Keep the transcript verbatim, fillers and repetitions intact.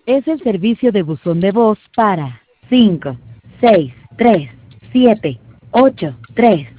Es el servicio de buzón de voz para cinco seis tres siete ocho tres.